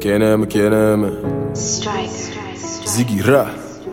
KNM. Ziggy Ra.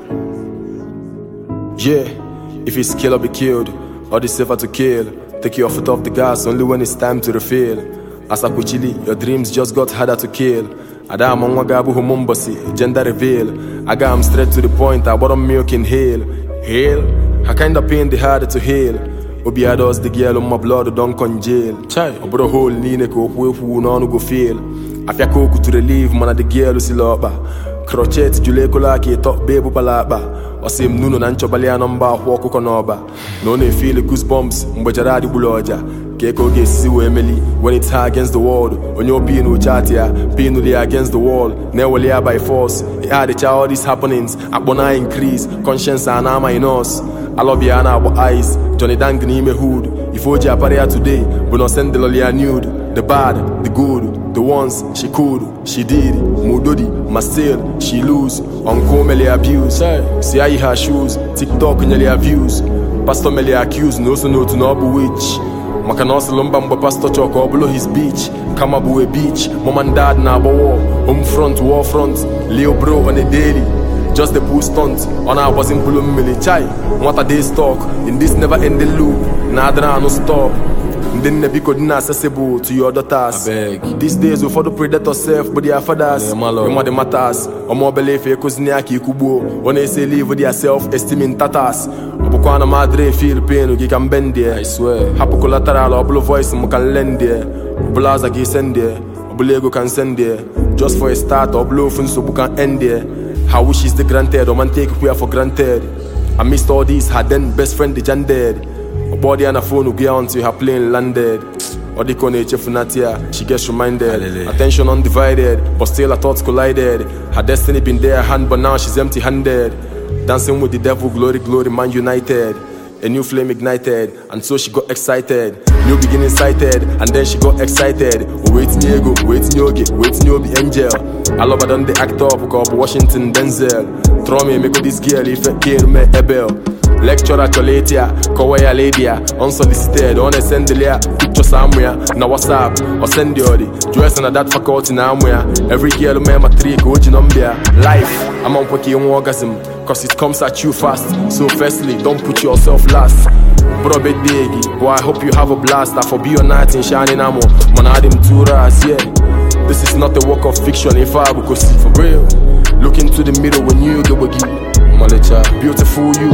Yeah, if it's kill or be killed, all the safer to kill. Take your foot off the gas only when it's time to refill. Asakuchili, your dreams just got harder to kill. Adam Wagabu Humumbasi, gender reveal. I got him straight to the point, I bought milk in hail. Hail? I kinda pain the harder to heal. Obi ados the girl on my blood don't congeal. Chai, I brought a hole in a cope who no go feel. I feel coke to relieve man the girl who siloba. Crochet Julecola ki top baby palaba. Or same nuno nancho balia number walk konoba. No ne feel the goosebumps, mbajaradi buloja. Keko get see Emily when it's high against the wall. On your being no chatia, being against the wall. Never lay by force. It had all these happenings. Abona increase, conscience and armor in us. I love you and our eyes. Johnny Dangni me hood. If Oja Paria today, we not send the Lolia nude. The bad, the good, the ones she could, she did. Mudodi, Mastil, she lose. Uncle Meli abuse. See I her shoes. TikTok nearly views. Pastor Meli accused, no so no to no witch. Makanos Lumbamba Pastor Chok or below his beach. Kamabu a beach. Mom and dad na war. Home front, war front. Leo bro on a daily. Just the pull stunt. On our was in Pulum Mili Chai. What a day's talk. In this never ending loop. Nadra no stop. Then never could not accessible to your daughters. These days we for the predator self, but their fathers. More the matters. Or more belief a Kuzniaki Kubo. When they say leave with their self-esteem in tatas. Obukwana madre feel pain you can bend there. I swear. Hapu collateral or blue voice you can lend there. Blaza can send there. Obulego can send there. Just for a start or blow from so can end there. How wish is the granted or man take we for granted. I missed all these had then best friend the Jan dead. A body and a phone who get on to her plane landed. Or the Kone Chefunatia, she gets reminded. Attention undivided, but still her thoughts collided. Her destiny been there hand, but now she's empty handed. Dancing with the devil, glory, glory, man united. A new flame ignited, and so she got excited. New beginning sighted, and then she got excited. Wait Niego, wait Nyogi, wait Nyobi Angel. I love her done the actor, because Washington Denzel. Throw me, make this girl if I care me Ebel. Lecture at Choletia, Kawaya Ladia, unsolicited, on a send the picture somewhere, now WhatsApp, or send the odi. Dress and that faculty now where every girl may matric, Oji number. Life, I'm on Poki orgasm, cause it comes at you fast. So firstly, don't put yourself last. Bro big diggy, boy I hope you have a blast. I for be your night in shining ammo, man I had him 2 hours, yeah. This is not a work of fiction, if I go see for real. Look into the mirror when you go again. Malecha, beautiful you.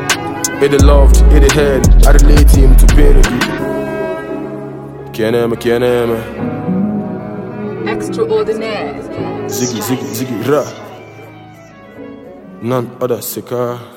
It the loved, it the head, I relate him to pain of you. KNM. Extraordinaire. Ziggy Ra. None other sicker.